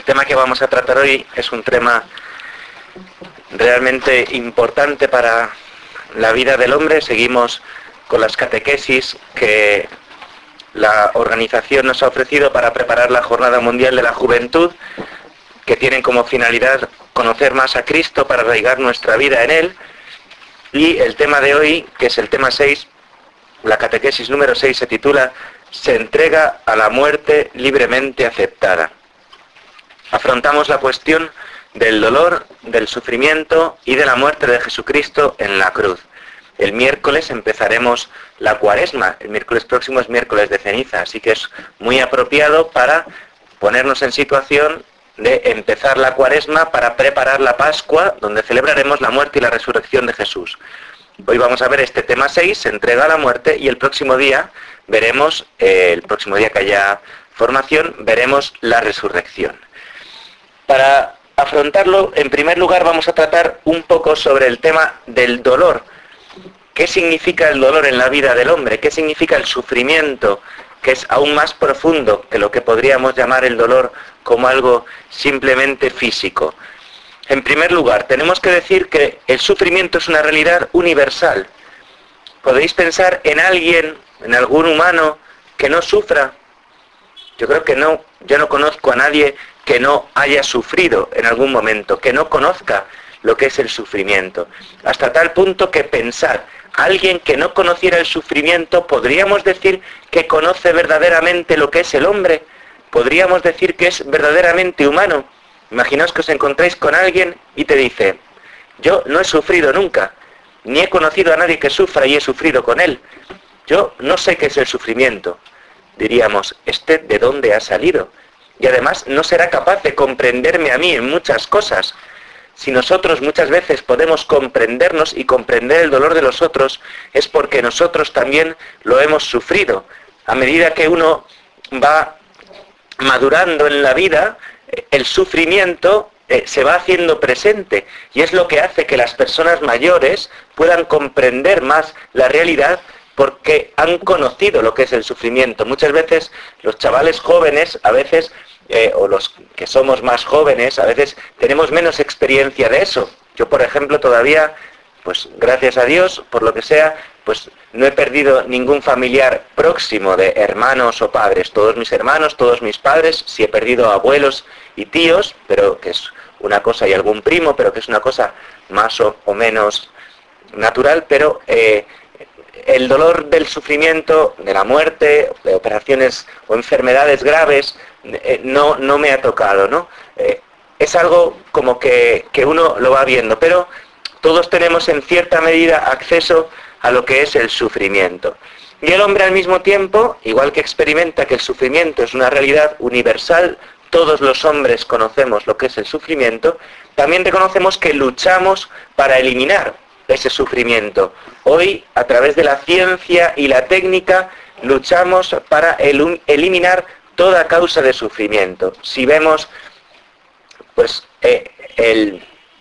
tema que vamos a tratar hoy es un tema realmente importante para la vida del hombre. Seguimos con las catequesis que la organización nos ha ofrecido para preparar la Jornada Mundial de la Juventud, que tienen como finalidad conocer más a Cristo para arraigar nuestra vida en Él. Y el tema de hoy, que es el tema 6, la catequesis número 6, se titula «Se entrega a la muerte libremente aceptada». Afrontamos la cuestión del dolor, del sufrimiento y de la muerte de Jesucristo en la cruz. El miércoles empezaremos la Cuaresma. El miércoles próximo es miércoles de ceniza, así que es muy apropiado para ponernos en situación de empezar la Cuaresma para preparar la Pascua, donde celebraremos la muerte y la resurrección de Jesús. Hoy vamos a ver este tema 6, se entrega a la muerte, y el próximo día veremos, el próximo día que haya formación, veremos la resurrección. Para afrontarlo, en primer lugar vamos a tratar un poco sobre el tema del dolor. ¿Qué significa el dolor en la vida del hombre? ¿Qué significa el sufrimiento, que es aún más profundo que lo que podríamos llamar el dolor como algo simplemente físico? En primer lugar, tenemos que decir que el sufrimiento es una realidad universal. ¿Podéis pensar en alguien, en algún humano, que no sufra? Yo creo que no. Yo no conozco a nadie que no haya sufrido en algún momento, que no conozca lo que es el sufrimiento. Hasta tal punto que pensar, alguien que no conociera el sufrimiento, ¿podríamos decir que conoce verdaderamente lo que es el hombre? ¿Podríamos decir que es verdaderamente humano? Imaginaos que os encontráis con alguien y te dice, yo no he sufrido nunca, ni he conocido a nadie que sufra y he sufrido con él. Yo no sé qué es el sufrimiento. Diríamos, ¿este de dónde ha salido? Y además no será capaz de comprenderme a mí en muchas cosas. Si nosotros muchas veces podemos comprendernos y comprender el dolor de los otros, es porque nosotros también lo hemos sufrido. A medida que uno va madurando en la vida, el sufrimiento se va haciendo presente, y es lo que hace que las personas mayores puedan comprender más la realidad, porque han conocido lo que es el sufrimiento. Muchas veces los chavales jóvenes, a veces, o los que somos más jóvenes, a veces tenemos menos experiencia de eso. Yo, por ejemplo, todavía, pues gracias a Dios, por lo que sea, pues no he perdido ningún familiar próximo de hermanos o padres. Todos mis hermanos, todos mis padres, sí he perdido abuelos y tíos, pero que es una cosa, y algún primo, pero que es una cosa más o menos natural, pero el dolor del sufrimiento, de la muerte, de operaciones o enfermedades graves, no me ha tocado, ¿no? Es algo como que uno lo va viendo, pero todos tenemos en cierta medida acceso a lo que es el sufrimiento. Y el hombre al mismo tiempo, igual que experimenta que el sufrimiento es una realidad universal, todos los hombres conocemos lo que es el sufrimiento, también reconocemos que luchamos para eliminar ese sufrimiento. Hoy, a través de la ciencia y la técnica, luchamos para eliminar toda causa de sufrimiento. Si vemos, pues, el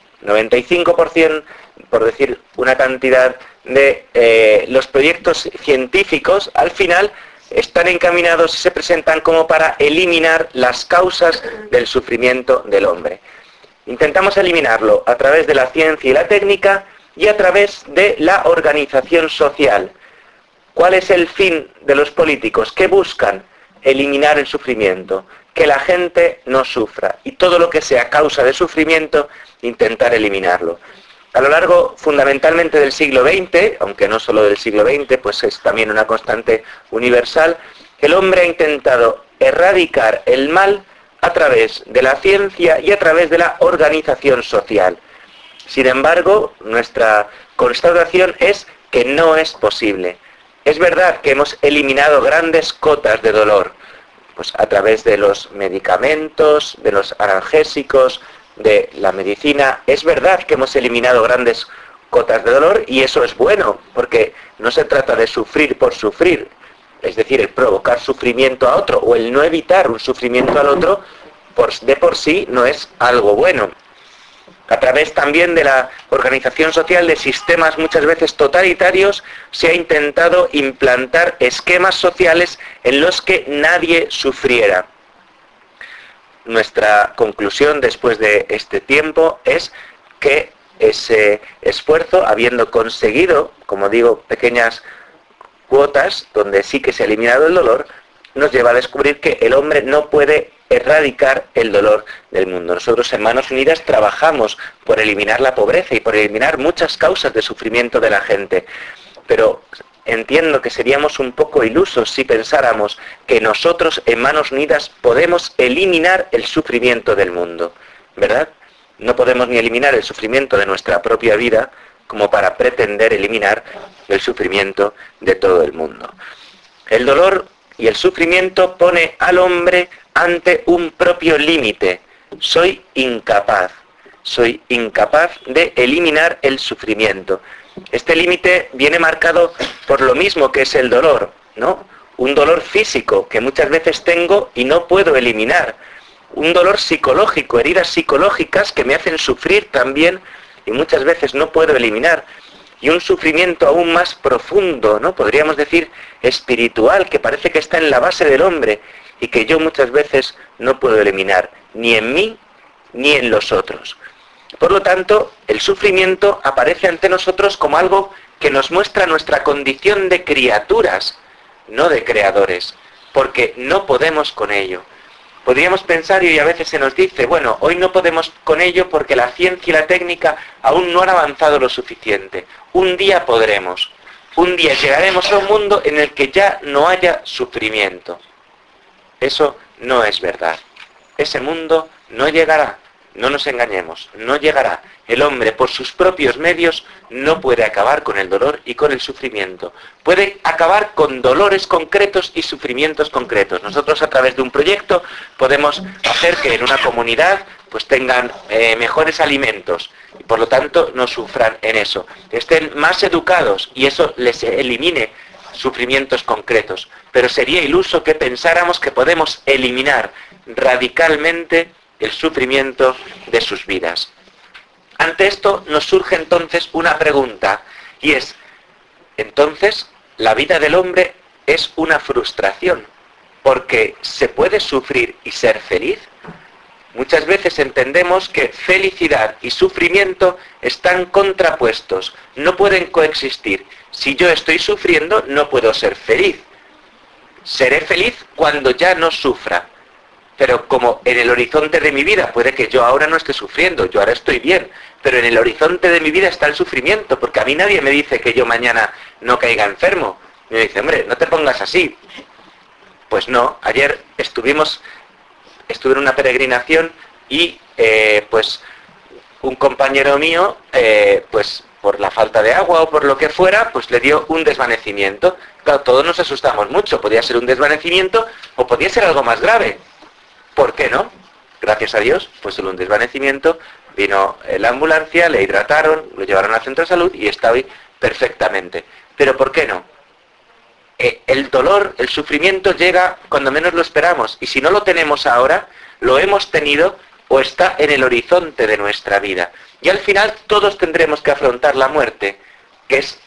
95%, por decir una cantidad de los proyectos científicos, al final están encaminados y se presentan como para eliminar las causas del sufrimiento del hombre. Intentamos eliminarlo a través de la ciencia y la técnica, y a través de la organización social. ¿Cuál es el fin de los políticos? ¿Qué buscan? Eliminar el sufrimiento, que la gente no sufra, y todo lo que sea causa de sufrimiento, intentar eliminarlo. A lo largo, fundamentalmente, del siglo XX, aunque no solo del siglo XX, pues es también una constante universal, el hombre ha intentado erradicar el mal a través de la ciencia y a través de la organización social. Sin embargo, nuestra constatación es que no es posible. Es verdad que hemos eliminado grandes cotas de dolor, pues a través de los medicamentos, de los analgésicos, de la medicina. Es verdad que hemos eliminado grandes cotas de dolor, y eso es bueno, porque no se trata de sufrir por sufrir, es decir, el provocar sufrimiento a otro o el no evitar un sufrimiento al otro, de por sí no es algo bueno. A través también de la organización social de sistemas muchas veces totalitarios, se ha intentado implantar esquemas sociales en los que nadie sufriera. nuestra conclusión después de este tiempo es que ese esfuerzo, habiendo conseguido, como digo, pequeñas cuotas donde sí que se ha eliminado el dolor, nos lleva a descubrir que el hombre no puede erradicar el dolor del mundo. Nosotros en Manos Unidas trabajamos por eliminar la pobreza y por eliminar muchas causas de sufrimiento de la gente, pero entiendo que seríamos un poco ilusos si pensáramos que nosotros en Manos Unidas podemos eliminar el sufrimiento del mundo, ¿verdad? No podemos ni eliminar el sufrimiento de nuestra propia vida como para pretender eliminar el sufrimiento de todo el mundo. El dolor y el sufrimiento pone al hombre ante un propio límite. Soy incapaz de eliminar el sufrimiento. Este límite viene marcado por lo mismo que es el dolor, ¿no? Un dolor físico que muchas veces tengo y no puedo eliminar. Un dolor psicológico, heridas psicológicas que me hacen sufrir también y muchas veces no puedo eliminar. Y un sufrimiento aún más profundo, ¿no? Podríamos decir espiritual, que parece que está en la base del hombre y que yo muchas veces no puedo eliminar, ni en mí ni en los otros. Por lo tanto, el sufrimiento aparece ante nosotros como algo que nos muestra nuestra condición de criaturas, no de creadores, porque no podemos con ello. Podríamos pensar, y a veces se nos dice, bueno, hoy no podemos con ello porque la ciencia y la técnica aún no han avanzado lo suficiente. Un día podremos. Un día llegaremos a un mundo en el que ya no haya sufrimiento. Eso no es verdad. Ese mundo no llegará. No nos engañemos, no llegará. El hombre, por sus propios medios, no puede acabar con el dolor y con el sufrimiento. Puede acabar con dolores concretos y sufrimientos concretos. Nosotros, a través de un proyecto, podemos hacer que en una comunidad pues tengan mejores alimentos y, por lo tanto, no sufran en eso. Estén más educados y eso les elimine sufrimientos concretos. Pero sería iluso que pensáramos que podemos eliminar radicalmente el sufrimiento de sus vidas. Ante esto nos surge entonces una pregunta, y es, entonces, ¿la vida del hombre es una frustración? ¿Porque se puede sufrir y ser feliz? Muchas veces entendemos que felicidad y sufrimiento están contrapuestos, no pueden coexistir. Si yo estoy sufriendo, no puedo ser feliz. Seré feliz cuando ya no sufra. Pero como en el horizonte de mi vida, puede que yo ahora no esté sufriendo, yo ahora estoy bien, pero en el horizonte de mi vida está el sufrimiento, porque a mí nadie me dice que yo mañana no caiga enfermo. Y me dice, hombre, no te pongas así. Pues no, ayer estuve en una peregrinación y pues un compañero mío, pues por la falta de agua o por lo que fuera, pues le dio un desvanecimiento. Claro, todos nos asustamos mucho, podía ser un desvanecimiento o podía ser algo más grave. ¿Por qué no? Gracias a Dios, fue solo un desvanecimiento, vino la ambulancia, le hidrataron, lo llevaron al centro de salud y está hoy perfectamente. Pero ¿por qué no? El dolor, el sufrimiento llega cuando menos lo esperamos, y si no lo tenemos ahora, lo hemos tenido o está en el horizonte de nuestra vida. Y al final todos tendremos que afrontar la muerte, que es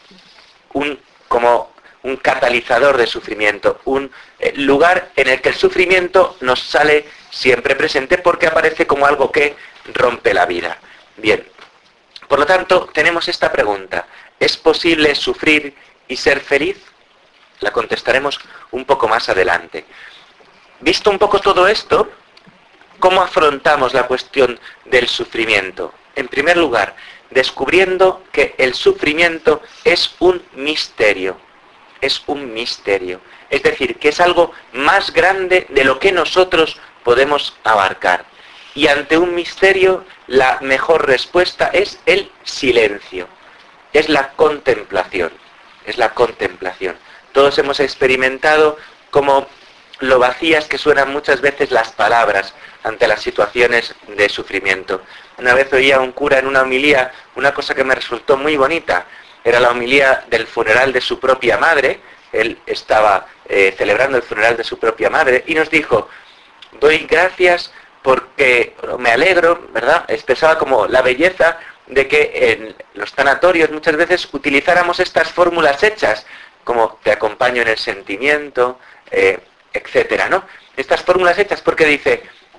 como un catalizador de sufrimiento, un lugar en el que el sufrimiento nos sale siempre presente porque aparece como algo que rompe la vida. Bien, por lo tanto, tenemos esta pregunta: ¿es posible sufrir y ser feliz? La contestaremos un poco más adelante. Visto un poco todo esto, ¿cómo afrontamos la cuestión del sufrimiento? En primer lugar, descubriendo que el sufrimiento es un misterio. Es un misterio. Es decir, que es algo más grande de lo que nosotros podemos abarcar. Y ante un misterio, la mejor respuesta es el silencio. Es la contemplación. Es la contemplación. Todos hemos experimentado como lo vacías que suenan muchas veces las palabras ante las situaciones de sufrimiento. Una vez oía a un cura en una homilía una cosa que me resultó muy bonita. Era la homilía del funeral de su propia madre. Él estaba celebrando el funeral de su propia madre y nos dijo: doy gracias porque me alegro, ¿verdad? Expresaba como la belleza de que en los tanatorios muchas veces utilizáramos estas fórmulas hechas, como te acompaño en el sentimiento, etcétera, ¿no? Estas fórmulas hechas porque dice,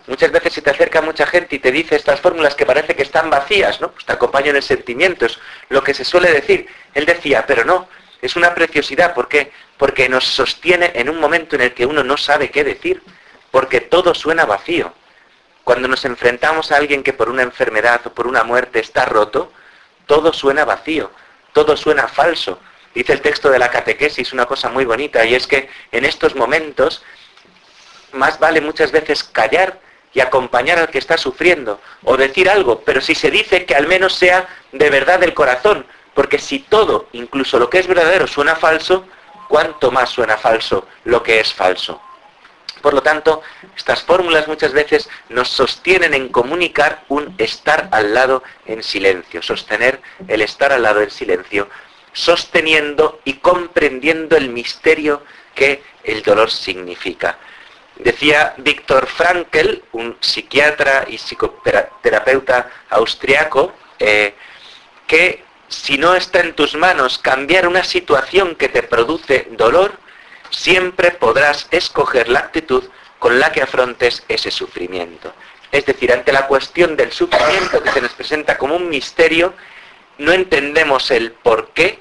Muchas veces se te acerca mucha gente y te dice estas fórmulas que parece que están vacías, ¿no? Pues te acompañan en sentimientos, lo que se suele decir. Él decía, pero no, es una preciosidad. ¿Por qué? Porque nos sostiene en un momento en el que uno no sabe qué decir, porque todo suena vacío. Cuando nos enfrentamos a alguien que por una enfermedad o por una muerte está roto, todo suena vacío, todo suena falso. Dice el texto de la catequesis una cosa muy bonita, y es que en estos momentos más vale muchas veces callar y acompañar al que está sufriendo, o decir algo, pero si se dice que al menos sea de verdad del corazón, porque si todo, incluso lo que es verdadero, suena falso, ¿cuánto más suena falso lo que es falso? Por lo tanto, estas fórmulas muchas veces nos sostienen en comunicar un estar al lado en silencio, sostener el estar al lado en silencio, sosteniendo y comprendiendo el misterio que el dolor significa. Decía Viktor Frankl, un psiquiatra y psicoterapeuta austriaco, que si no está en tus manos cambiar una situación que te produce dolor, siempre podrás escoger la actitud con la que afrontes ese sufrimiento. Es decir, ante la cuestión del sufrimiento que se nos presenta como un misterio, no entendemos el porqué,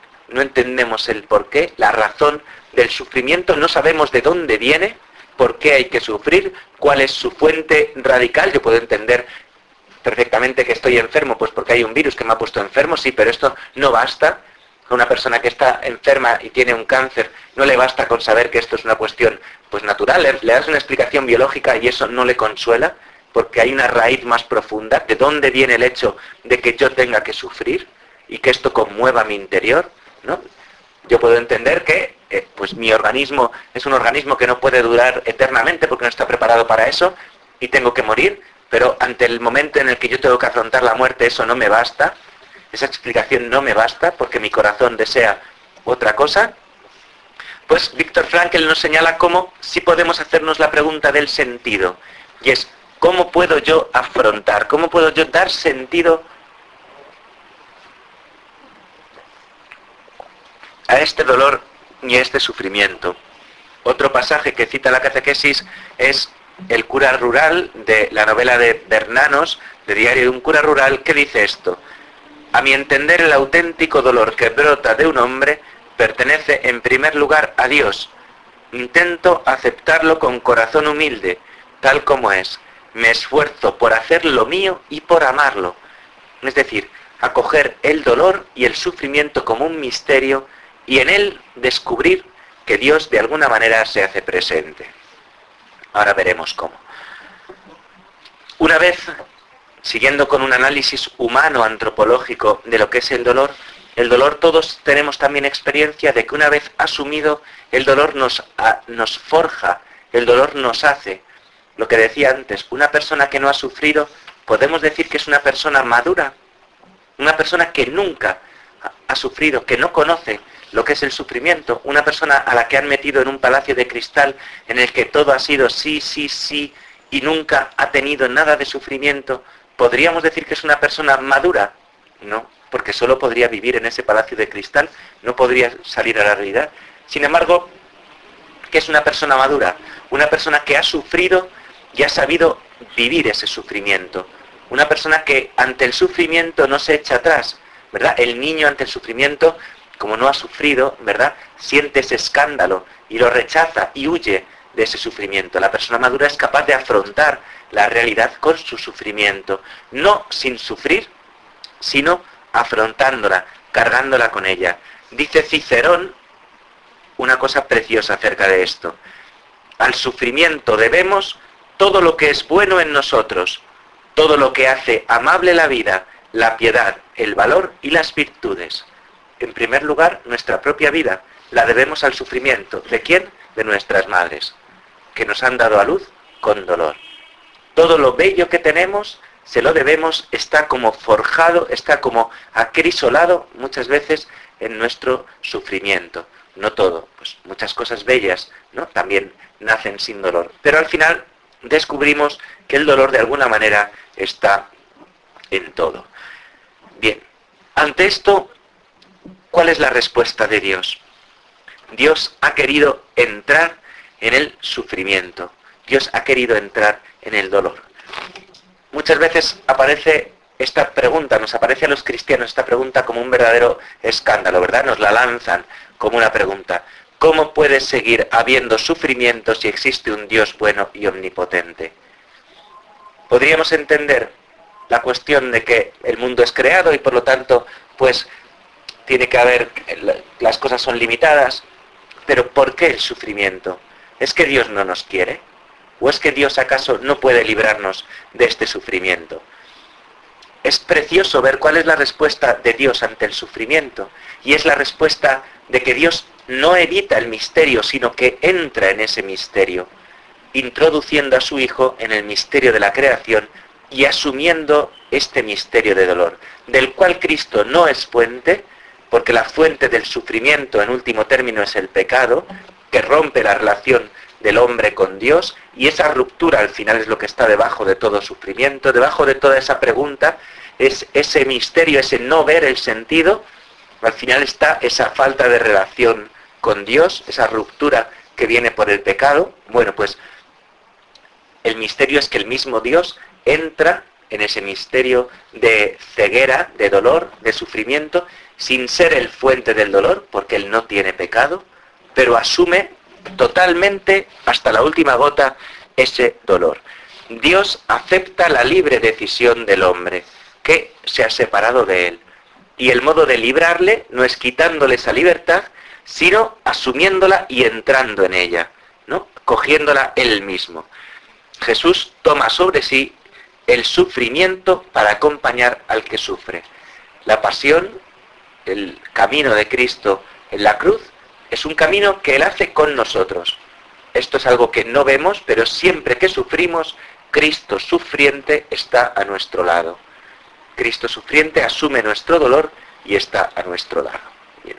la razón del sufrimiento, no sabemos de dónde viene, por qué hay que sufrir, cuál es su fuente radical. Yo puedo entender perfectamente que estoy enfermo, pues porque hay un virus que me ha puesto enfermo, sí, pero esto no basta. A una persona que está enferma y tiene un cáncer, no le basta con saber que esto es una cuestión pues natural, le das una explicación biológica y eso no le consuela, porque hay una raíz más profunda. ¿De dónde viene el hecho de que yo tenga que sufrir y que esto conmueva mi interior? ¿No? Yo puedo entender que pues mi organismo es un organismo que no puede durar eternamente porque no está preparado para eso y tengo que morir, pero ante el momento en el que yo tengo que afrontar la muerte, eso no me basta, esa explicación no me basta porque mi corazón desea otra cosa. Pues Viktor Frankl nos señala cómo sí podemos hacernos la pregunta del sentido, y es ¿cómo puedo yo afrontar, cómo puedo yo dar sentido a este dolor y a este sufrimiento? Otro pasaje que cita la catequesis es el cura rural, de la novela de Bernanos, de Diario de un cura rural, que dice esto: a mi entender, el auténtico dolor que brota de un hombre pertenece en primer lugar a Dios. Intento aceptarlo con corazón humilde, tal como es. Me esfuerzo por hacer lo mío y por amarlo. Es decir, acoger el dolor y el sufrimiento como un misterio y en él descubrir que Dios de alguna manera se hace presente. Ahora veremos cómo. Una vez, siguiendo con un análisis humano, antropológico, de lo que es el dolor todos tenemos también experiencia de que una vez asumido, el dolor nos forja, el dolor nos hace. Lo que decía antes, una persona que no ha sufrido, podemos decir que es una persona madura, una persona que nunca ha sufrido, que no conoce lo que es el sufrimiento, una persona a la que han metido en un palacio de cristal en el que todo ha sido sí, sí, sí, y nunca ha tenido nada de sufrimiento. ¿Podríamos decir que es una persona madura? No, porque solo podría vivir en ese palacio de cristal, no podría salir a la realidad. Sin embargo, ¿qué es una persona madura? Una persona que ha sufrido y ha sabido vivir ese sufrimiento. Una persona que ante el sufrimiento no se echa atrás, ¿verdad? El niño ante el sufrimiento, como no ha sufrido, ¿verdad?, siente ese escándalo y lo rechaza y huye de ese sufrimiento. La persona madura es capaz de afrontar la realidad con su sufrimiento, no sin sufrir, sino afrontándola, cargándola con ella. Dice Cicerón una cosa preciosa acerca de esto: al sufrimiento debemos todo lo que es bueno en nosotros, todo lo que hace amable la vida, la piedad, el valor y las virtudes. En primer lugar, nuestra propia vida la debemos al sufrimiento. ¿De quién? De nuestras madres, que nos han dado a luz con dolor. Todo lo bello que tenemos se lo debemos, está como forjado, está como acrisolado muchas veces en nuestro sufrimiento. No todo, pues muchas cosas bellas, ¿no?, también nacen sin dolor. Pero al final descubrimos que el dolor de alguna manera está en todo. Bien, ante esto, ¿cuál es la respuesta de Dios? Dios ha querido entrar en el sufrimiento. Dios ha querido entrar en el dolor. Muchas veces aparece esta pregunta, nos aparece a los cristianos esta pregunta como un verdadero escándalo, ¿verdad? Nos la lanzan como una pregunta. ¿Cómo puede seguir habiendo sufrimiento si existe un Dios bueno y omnipotente? Podríamos entender la cuestión de que el mundo es creado y por lo tanto, pues, tiene que haber, las cosas son limitadas, pero ¿por qué el sufrimiento? ¿Es que Dios no nos quiere? ¿O es que Dios acaso no puede librarnos de este sufrimiento? Es precioso ver cuál es la respuesta de Dios ante el sufrimiento, y es la respuesta de que Dios no evita el misterio, sino que entra en ese misterio, introduciendo a su Hijo en el misterio de la creación y asumiendo este misterio de dolor, del cual Cristo no es fuente, porque la fuente del sufrimiento en último término es el pecado, que rompe la relación del hombre con Dios, y esa ruptura al final es lo que está debajo de todo sufrimiento, debajo de toda esa pregunta, es ese misterio, ese no ver el sentido, al final está esa falta de relación con Dios, esa ruptura que viene por el pecado. Bueno, pues el misterio es que el mismo Dios entra en ese misterio de ceguera, de dolor, de sufrimiento, sin ser el fuente del dolor, porque Él no tiene pecado, pero asume totalmente, hasta la última gota, ese dolor. Dios acepta la libre decisión del hombre, que se ha separado de Él. Y el modo de librarle no es quitándole esa libertad, sino asumiéndola y entrando en ella, ¿no? Cogiéndola Él mismo. Jesús toma sobre sí el sufrimiento para acompañar al que sufre. La pasión, el camino de Cristo en la cruz, es un camino que Él hace con nosotros. Esto es algo que no vemos, pero siempre que sufrimos, Cristo sufriente está a nuestro lado. Cristo sufriente asume nuestro dolor y está a nuestro lado. Bien.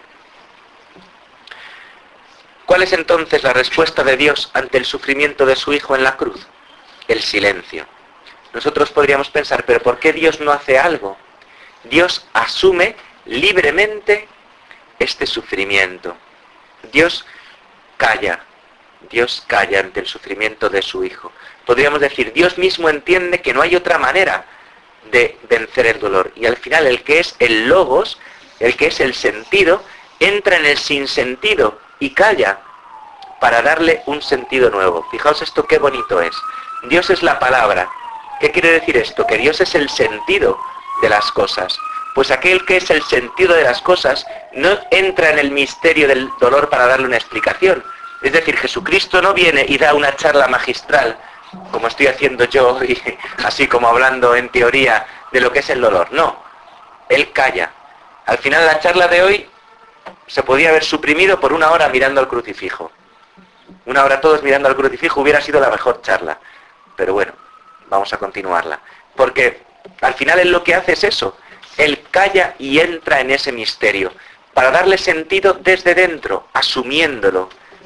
¿Cuál es entonces la respuesta de Dios ante el sufrimiento de su Hijo en la cruz? El silencio. Nosotros podríamos pensar, ¿pero por qué Dios no hace algo? Dios asume libremente este sufrimiento. Dios calla ante el sufrimiento de su Hijo. Podríamos decir, Dios mismo entiende que no hay otra manera de vencer el dolor. Y al final el que es el logos, el que es el sentido, entra en el sinsentido y calla para darle un sentido nuevo. Fijaos esto qué bonito es. Dios es la palabra. ¿Qué quiere decir esto? Que Dios es el sentido de las cosas. Pues aquel que es el sentido de las cosas no entra en el misterio del dolor para darle una explicación. Es decir, Jesucristo no viene y da una charla magistral, como estoy haciendo yo, y así como hablando en teoría de lo que es el dolor. No, Él calla. Al final la charla de hoy se podía haber suprimido por 1 hora mirando al crucifijo. 1 hora todos mirando al crucifijo hubiera sido la mejor charla. Pero bueno, vamos a continuarla. Porque al final Él lo que hace es eso. Él calla y entra en ese misterio para darle sentido desde dentro, asumiéndolo.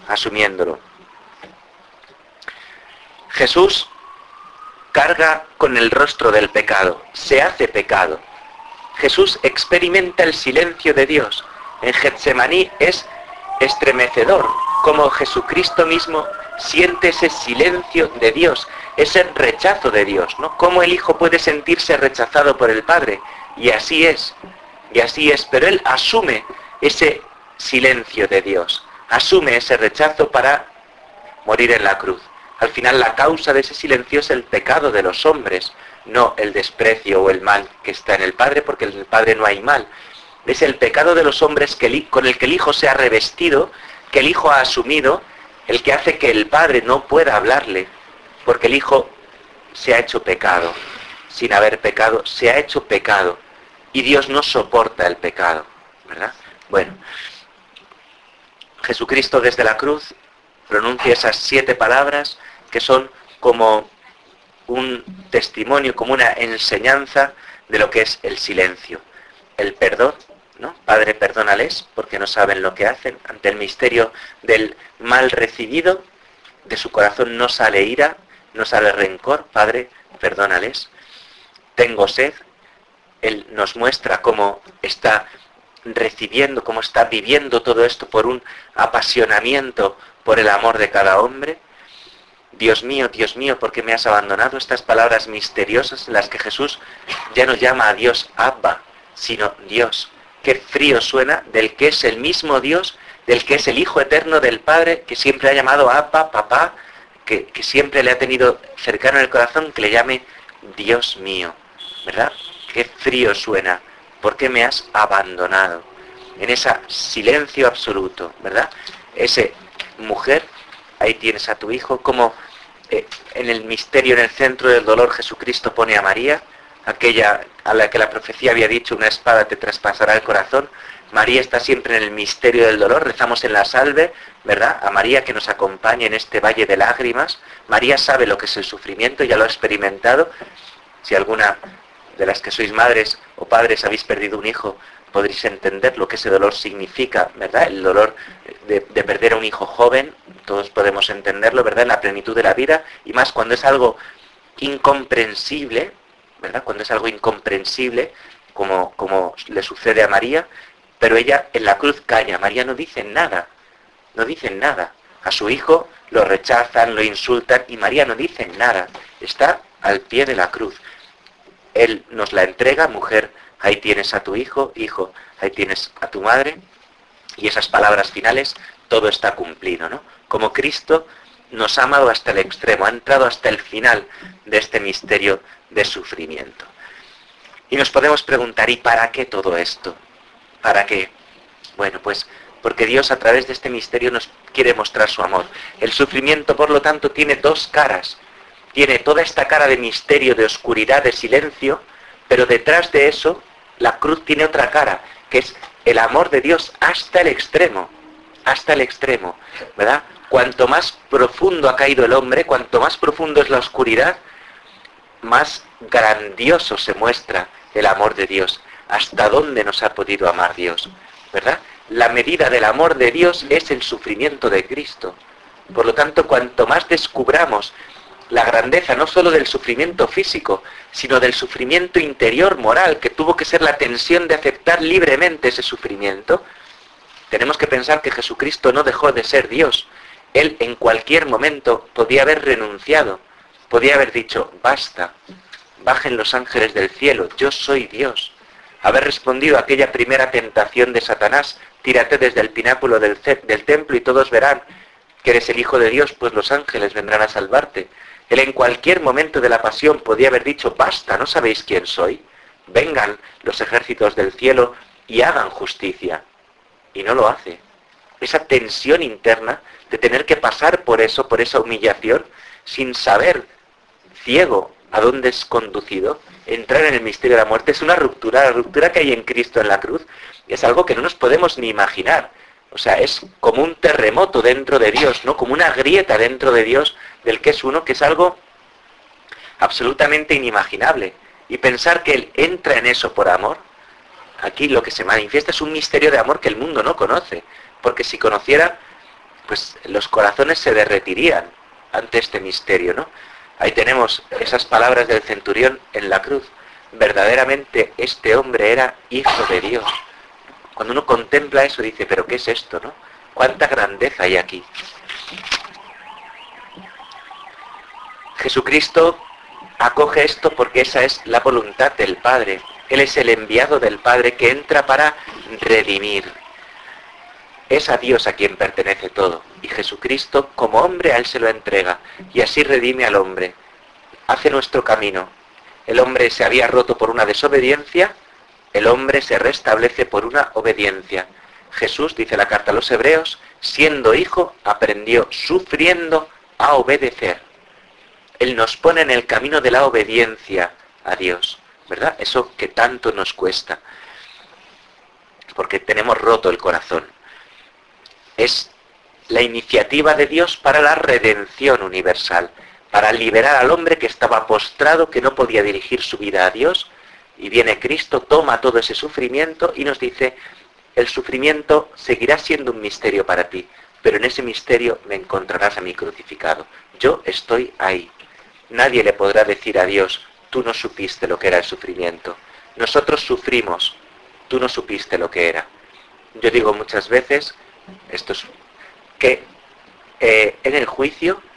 Jesús carga con el rostro del pecado, se hace pecado. Jesús experimenta el silencio de Dios. En Getsemaní es estremecedor, como Jesucristo mismo siente ese silencio de Dios, ese rechazo de Dios, ¿no? Cómo el Hijo puede sentirse rechazado por el Padre. Y así es, pero Él asume ese silencio de Dios, asume ese rechazo para morir en la cruz. Al final la causa de ese silencio es el pecado de los hombres, no el desprecio o el mal que está en el Padre, porque en el Padre no hay mal. Es el pecado de los hombres con el que el Hijo se ha revestido, que el Hijo ha asumido, el que hace que el Padre no pueda hablarle, porque el Hijo se ha hecho pecado. Sin haber pecado, se ha hecho pecado. Y Dios no soporta el pecado, ¿verdad? Bueno, Jesucristo desde la cruz pronuncia esas 7 palabras que son como un testimonio, como una enseñanza de lo que es el silencio. El perdón, ¿no? Padre, perdónales porque no saben lo que hacen. Ante el misterio del mal recibido, de su corazón no sale ira, no sale rencor. Padre, perdónales. Tengo sed. Él nos muestra cómo está recibiendo, cómo está viviendo todo esto por un apasionamiento por el amor de cada hombre. Dios mío, ¿por qué me has abandonado? Estas palabras misteriosas en las que Jesús ya no llama a Dios Abba, sino Dios. Qué frío suena del que es el mismo Dios, del que es el Hijo eterno del Padre, que siempre ha llamado Abba, papá, que siempre le ha tenido cercano en el corazón, que le llame Dios mío, ¿verdad? Qué frío suena, ¿por qué me has abandonado? En ese silencio absoluto, ¿verdad? Ese mujer, ahí tienes a tu hijo, como en el misterio, en el centro del dolor, Jesucristo pone a María, aquella a la que la profecía había dicho, una espada te traspasará el corazón. María está siempre en el misterio del dolor, rezamos en la salve, ¿verdad? A María que nos acompañe en este valle de lágrimas. María sabe lo que es el sufrimiento, ya lo ha experimentado. Si alguna de las que sois madres o padres habéis perdido un hijo, podréis entender lo que ese dolor significa, ¿verdad? El dolor de perder a un hijo joven, todos podemos entenderlo, ¿verdad? En la plenitud de la vida, y más cuando es algo incomprensible, ¿verdad? Cuando es algo incomprensible, como le sucede a María, pero ella en la cruz calla. María no dice nada, no dice nada. A su hijo lo rechazan, lo insultan, y María no dice nada. Está al pie de la cruz. Él nos la entrega, mujer, ahí tienes a tu hijo, hijo, ahí tienes a tu madre, y esas palabras finales, todo está cumplido, ¿no? Como Cristo nos ha amado hasta el extremo, ha entrado hasta el final de este misterio de sufrimiento. Y nos podemos preguntar, ¿y para qué todo esto? ¿Para qué? Bueno, pues porque Dios a través de este misterio nos quiere mostrar su amor. El sufrimiento, por lo tanto, tiene dos caras. Tiene toda esta cara de misterio, de oscuridad, de silencio, pero detrás de eso, la cruz tiene otra cara, que es el amor de Dios hasta el extremo, ¿verdad? Cuanto más profundo ha caído el hombre, cuanto más profundo es la oscuridad, más grandioso se muestra el amor de Dios. ¿Hasta dónde nos ha podido amar Dios? ¿Verdad? La medida del amor de Dios es el sufrimiento de Cristo. Por lo tanto, cuanto más descubramos la grandeza no solo del sufrimiento físico, sino del sufrimiento interior, moral, que tuvo que ser la tensión de aceptar libremente ese sufrimiento, tenemos que pensar que Jesucristo no dejó de ser Dios. Él en cualquier momento podía haber renunciado, podía haber dicho, basta, bajen los ángeles del cielo, yo soy Dios. Haber respondido a aquella primera tentación de Satanás, tírate desde el pináculo del templo y todos verán que eres el Hijo de Dios, pues los ángeles vendrán a salvarte. Él en cualquier momento de la pasión podía haber dicho, basta, ¿no sabéis quién soy? Vengan los ejércitos del cielo y hagan justicia. Y no lo hace. Esa tensión interna de tener que pasar por eso, por esa humillación, sin saber, ciego, a dónde es conducido, entrar en el misterio de la muerte, es una ruptura. La ruptura que hay en Cristo en la cruz es algo que no nos podemos ni imaginar. O sea, es como un terremoto dentro de Dios, ¿no? Como una grieta dentro de Dios, del que es uno, que es algo absolutamente inimaginable. Y pensar que Él entra en eso por amor, aquí lo que se manifiesta es un misterio de amor que el mundo no conoce. Porque si conociera, pues los corazones se derretirían ante este misterio, ¿no? Ahí tenemos esas palabras del centurión en la cruz. Verdaderamente este hombre era hijo de Dios. Cuando uno contempla eso dice, ¿pero qué es esto, no? ¿Cuánta grandeza hay aquí? Jesucristo acoge esto porque esa es la voluntad del Padre. Él es el enviado del Padre que entra para redimir. Es a Dios a quien pertenece todo. Y Jesucristo, como hombre, a Él se lo entrega. Y así redime al hombre. Hace nuestro camino. El hombre se había roto por una desobediencia. El hombre se restablece por una obediencia. Jesús, dice la carta a los Hebreos, siendo hijo, aprendió sufriendo a obedecer. Él nos pone en el camino de la obediencia a Dios, ¿verdad? Eso que tanto nos cuesta, porque tenemos roto el corazón. Es la iniciativa de Dios para la redención universal, para liberar al hombre que estaba postrado, que no podía dirigir su vida a Dios, y viene Cristo, toma todo ese sufrimiento y nos dice, el sufrimiento seguirá siendo un misterio para ti, pero en ese misterio me encontrarás a mí crucificado. Yo estoy ahí. Nadie le podrá decir a Dios, tú no supiste lo que era el sufrimiento. Nosotros sufrimos, tú no supiste lo que era. Yo digo muchas veces, esto es que en el juicio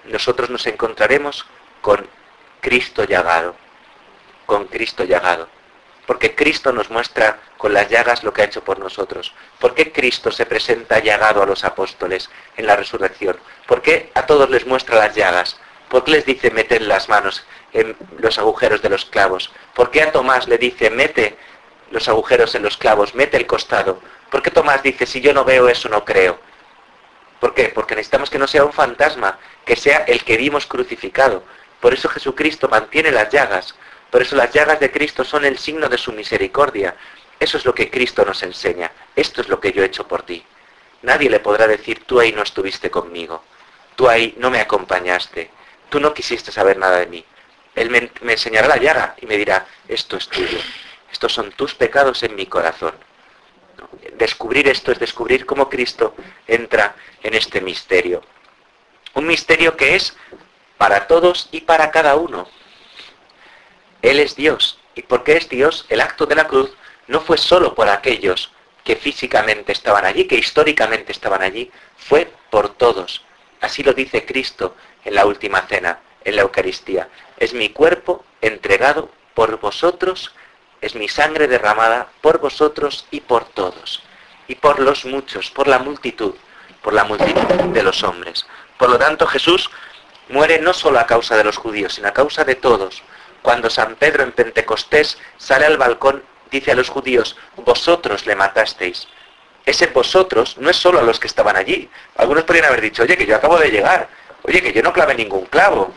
nosotros nos encontraremos con Cristo llagado, con Cristo llagado. Porque Cristo nos muestra con las llagas lo que ha hecho por nosotros. ¿Por qué Cristo se presenta llagado a los apóstoles en la resurrección? ¿Por qué a todos les muestra las llagas? ¿Por qué les dice meted las manos en los agujeros de los clavos? ¿Por qué a Tomás le dice mete los agujeros en los clavos, mete el costado? ¿Por qué Tomás dice si yo no veo eso no creo? ¿Por qué? Porque necesitamos que no sea un fantasma, que sea el que vimos crucificado. Por eso Jesucristo mantiene las llagas. Por eso las llagas de Cristo son el signo de su misericordia. Eso es lo que Cristo nos enseña. Esto es lo que yo he hecho por ti. Nadie le podrá decir, tú ahí no estuviste conmigo. Tú ahí no me acompañaste. Tú no quisiste saber nada de mí. Él me enseñará la llaga y me dirá, esto es tuyo. Estos son tus pecados en mi corazón. Descubrir esto es descubrir cómo Cristo entra en este misterio. Un misterio que es para todos y para cada uno. Él es Dios. ¿Y porque es Dios? El acto de la cruz no fue solo por aquellos que físicamente estaban allí, que históricamente estaban allí, fue por todos. Así lo dice Cristo en la última cena, en la Eucaristía. Es mi cuerpo entregado por vosotros, es mi sangre derramada por vosotros y por todos. Y por los muchos, por la multitud de los hombres. Por lo tanto, Jesús muere no solo a causa de los judíos, sino a causa de todos. Cuando San Pedro en Pentecostés sale al balcón, dice a los judíos, vosotros le matasteis. Ese vosotros no es solo a los que estaban allí. Algunos podrían haber dicho, oye, que yo acabo de llegar, oye, que yo no clavé ningún clavo.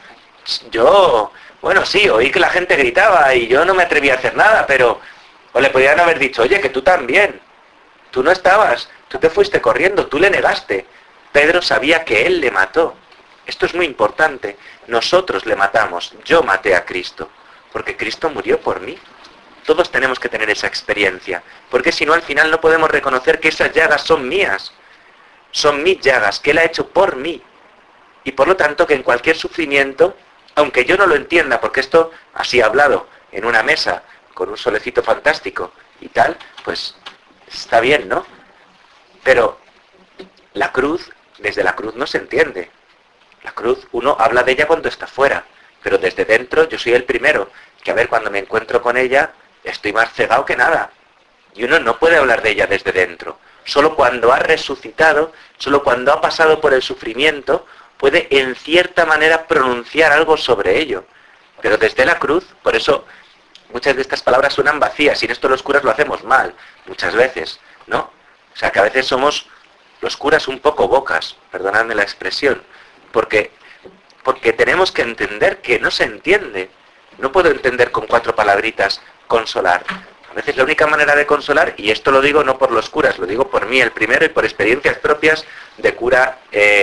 Bueno, sí, oí que la gente gritaba y yo no me atreví a hacer nada, pero... O le podrían haber dicho, oye, que tú también. Tú no estabas, tú te fuiste corriendo, tú le negaste. Pedro sabía que él le mató. Esto es muy importante. Nosotros le matamos. Yo maté a Cristo. Porque Cristo murió por mí. Todos tenemos que tener esa experiencia. Porque si no, al final no podemos reconocer que esas llagas son mías. Son mis llagas, que Él ha hecho por mí. Y por lo tanto, que en cualquier sufrimiento, aunque yo no lo entienda, porque esto, así hablado, en una mesa, con un solecito fantástico y tal, pues está bien, ¿no? Pero la cruz, desde la cruz no se entiende. La cruz, uno habla de ella cuando está fuera, pero desde dentro yo soy el primero, que a ver, cuando me encuentro con ella, estoy más cegado que nada. Y uno no puede hablar de ella desde dentro. Solo cuando ha resucitado, solo cuando ha pasado por el sufrimiento, puede en cierta manera pronunciar algo sobre ello. Pero desde la cruz, por eso muchas de estas palabras suenan vacías, y en esto los curas lo hacemos mal, muchas veces, ¿no? O sea, que a veces somos los curas un poco bocas, perdonadme la expresión, porque tenemos que entender que no se entiende. No puedo entender con 4 palabritas consolar. A veces la única manera de consolar, y esto lo digo no por los curas, lo digo por mí el primero y por experiencias propias de cura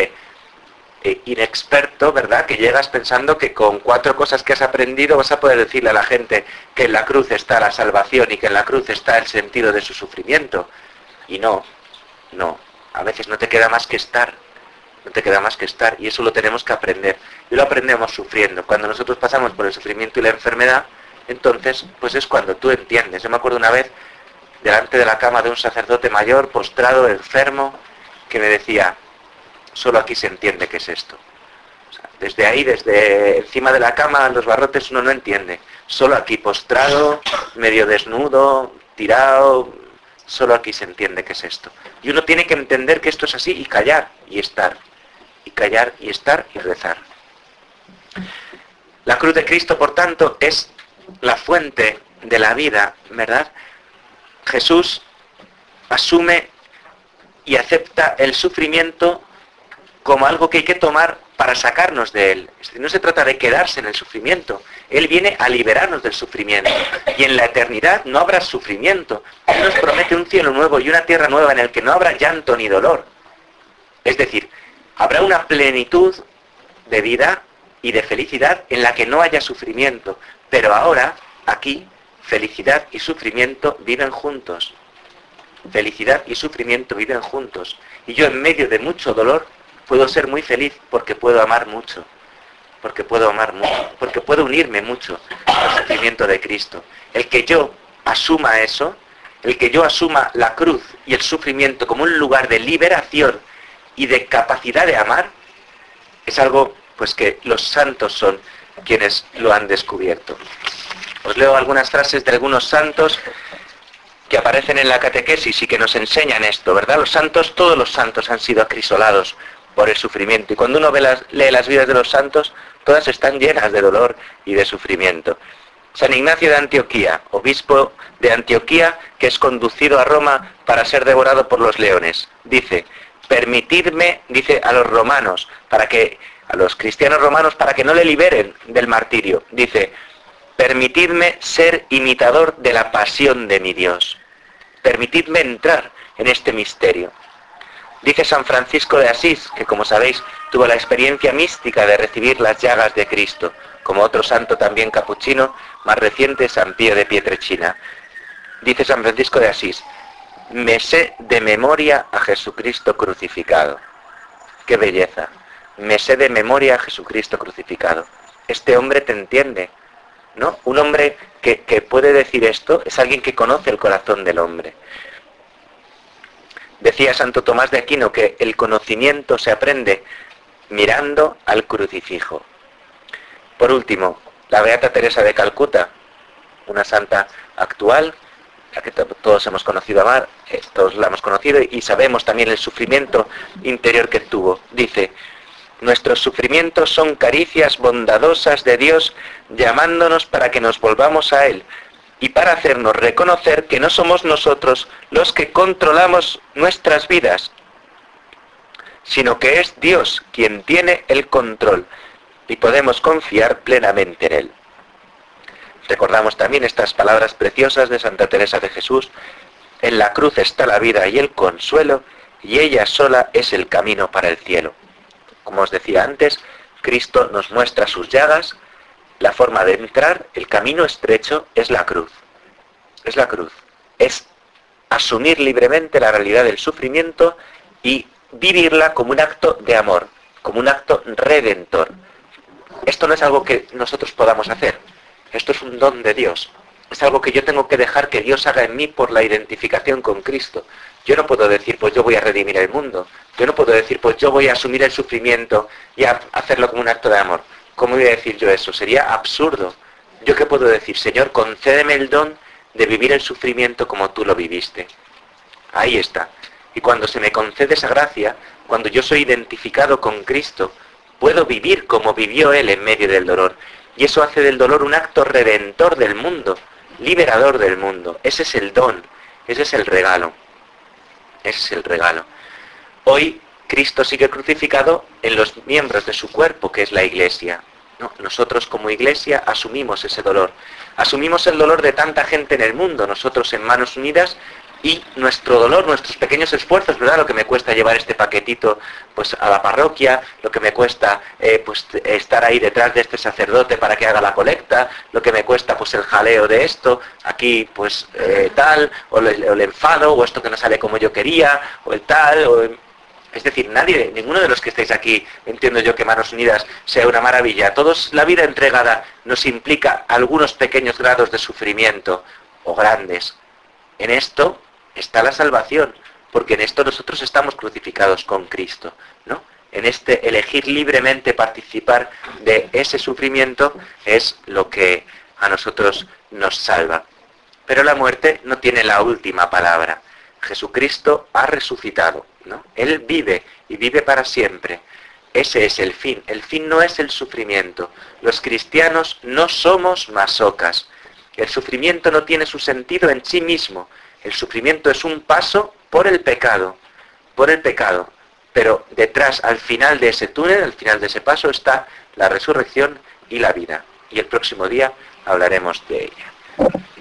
inexperto, ¿verdad? Que llegas pensando que con 4 cosas que has aprendido vas a poder decirle a la gente que en la cruz está la salvación y que en la cruz está el sentido de su sufrimiento. Y no. A veces no te queda más que estar. No te queda más que estar, y eso lo tenemos que aprender. Y lo aprendemos sufriendo. Cuando nosotros pasamos por el sufrimiento y la enfermedad, entonces, pues es cuando tú entiendes. Yo me acuerdo una vez, delante de la cama de un sacerdote mayor, postrado, enfermo, que me decía, solo aquí se entiende qué es esto. O sea, desde ahí, desde encima de la cama, en los barrotes, uno no entiende. Solo aquí postrado, medio desnudo, tirado, solo aquí se entiende qué es esto. Y uno tiene que entender que esto es así y callar y estar. Y callar y estar y rezar. La cruz de Cristo, por tanto, es la fuente de la vida, ¿verdad? Jesús asume y acepta el sufrimiento como algo que hay que tomar para sacarnos de él. Es decir, no se trata de quedarse en el sufrimiento. Él viene a liberarnos del sufrimiento. Y en la eternidad no habrá sufrimiento. Él nos promete un cielo nuevo y una tierra nueva en el que no habrá llanto ni dolor. Es decir, habrá una plenitud de vida y de felicidad en la que no haya sufrimiento. Pero ahora, aquí, felicidad y sufrimiento viven juntos. Felicidad y sufrimiento viven juntos. Y yo en medio de mucho dolor puedo ser muy feliz porque puedo amar mucho. Porque puedo amar mucho. Porque puedo unirme mucho al sufrimiento de Cristo. El que yo asuma eso, el que yo asuma la cruz y el sufrimiento como un lugar de liberación y de capacidad de amar, es algo Pues que los santos son quienes lo han descubierto. Os leo algunas frases de algunos santos que aparecen en la catequesis y que nos enseñan esto, ¿verdad? Los santos, todos los santos han sido acrisolados por el sufrimiento. Y cuando uno lee las vidas de los santos, todas están llenas de dolor y de sufrimiento. San Ignacio de Antioquía, obispo de Antioquía, que es conducido a Roma para ser devorado por los leones, dice: permitidme, dice a los romanos, a los cristianos romanos, para que no le liberen del martirio, dice: permitidme ser imitador de la pasión de mi Dios. Permitidme entrar en este misterio. Dice San Francisco de Asís, que como sabéis tuvo la experiencia mística de recibir las llagas de Cristo, como otro santo también capuchino, más reciente, San Pío de Pietrelcina. Dice San Francisco de Asís: me sé de memoria a Jesucristo crucificado. ¡Qué belleza! Me sé de memoria a Jesucristo crucificado. Este hombre te entiende, ¿no? Un hombre que puede decir esto es alguien que conoce el corazón del hombre. Decía Santo Tomás de Aquino que el conocimiento se aprende mirando al crucifijo. Por último, la Beata Teresa de Calcuta, una santa actual, la que todos hemos conocido amar, todos la hemos conocido y sabemos también el sufrimiento interior que tuvo. Dice: nuestros sufrimientos son caricias bondadosas de Dios llamándonos para que nos volvamos a Él y para hacernos reconocer que no somos nosotros los que controlamos nuestras vidas, sino que es Dios quien tiene el control y podemos confiar plenamente en Él. Recordamos también estas palabras preciosas de Santa Teresa de Jesús: en la cruz está la vida y el consuelo, y ella sola es el camino para el cielo. Como os decía antes, Cristo nos muestra sus llagas. La forma de entrar, el camino estrecho, es la cruz. Es la cruz. Es asumir libremente la realidad del sufrimiento y vivirla como un acto de amor, como un acto redentor. Esto no es algo que nosotros podamos hacer. Esto es un don de Dios. Es algo que yo tengo que dejar que Dios haga en mí por la identificación con Cristo. Yo no puedo decir, pues yo voy a redimir el mundo. Yo no puedo decir, pues yo voy a asumir el sufrimiento y a hacerlo como un acto de amor. ¿Cómo voy a decir yo eso? Sería absurdo. ¿Yo qué puedo decir? Señor, concédeme el don de vivir el sufrimiento como tú lo viviste. Ahí está. Y cuando se me concede esa gracia, cuando yo soy identificado con Cristo, puedo vivir como vivió Él en medio del dolor. Y eso hace del dolor un acto redentor del mundo, liberador del mundo. Ese es el don, ese es el regalo. Ese es el regalo. Hoy Cristo sigue crucificado en los miembros de su cuerpo, que es la Iglesia. ¿No? Nosotros como Iglesia asumimos ese dolor. Asumimos el dolor de tanta gente en el mundo, nosotros en Manos Unidas, y nuestro dolor, nuestros pequeños esfuerzos, ¿verdad? Lo que me cuesta llevar este paquetito pues a la parroquia, lo que me cuesta pues estar ahí detrás de este sacerdote para que haga la colecta, lo que me cuesta pues el jaleo de esto, aquí pues tal, o el enfado, o esto que no sale como yo quería, o el tal, es decir, nadie, ninguno de los que estáis aquí, entiendo yo que Manos Unidas sea una maravilla. Todos, la vida entregada nos implica algunos pequeños grados de sufrimiento, o grandes. En esto está la salvación, porque en esto nosotros estamos crucificados con Cristo, ¿no? En este elegir libremente participar de ese sufrimiento es lo que a nosotros nos salva. Pero la muerte no tiene la última palabra. Jesucristo ha resucitado, ¿no? Él vive y vive para siempre. Ese es el fin. El fin no es el sufrimiento. Los cristianos no somos masocas. El sufrimiento no tiene su sentido en sí mismo. El sufrimiento es un paso por el pecado, pero detrás, al final de ese túnel, al final de ese paso, está la resurrección y la vida. Y el próximo día hablaremos de ella.